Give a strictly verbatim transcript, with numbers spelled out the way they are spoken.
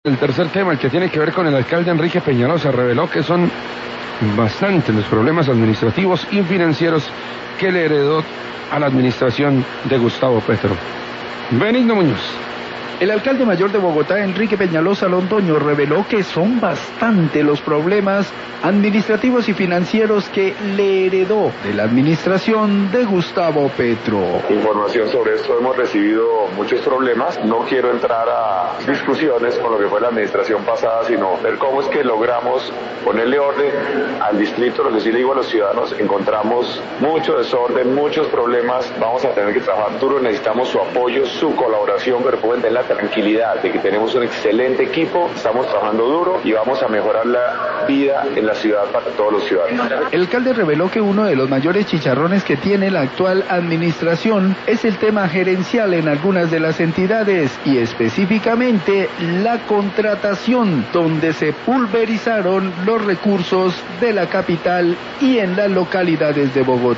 El tercer tema, el que tiene que ver con el alcalde Enrique Peñalosa, reveló que son bastantes los problemas administrativos y financieros que le heredó a la administración de Gustavo Petro. Benigno Muñoz. El alcalde mayor de Bogotá, Enrique Peñalosa Londoño, reveló que son bastante los problemas administrativos y financieros que le heredó de la administración de Gustavo Petro. Información sobre esto, hemos recibido muchos problemas. No quiero entrar a discusiones con lo que fue la administración pasada, sino ver cómo es que logramos ponerle orden al distrito. Lo que sí le digo a los ciudadanos, encontramos mucho desorden, muchos problemas. Vamos a tener que trabajar duro, necesitamos su apoyo, su colaboración, pero pueden tener la tranquilidad de que tenemos un excelente equipo, estamos trabajando duro y vamos a mejorar la vida en la ciudad para todos los ciudadanos. El alcalde reveló que uno de los mayores chicharrones que tiene la actual administración es el tema gerencial en algunas de las entidades y específicamente la contratación, donde se pulverizaron los recursos de la capital y en las localidades de Bogotá.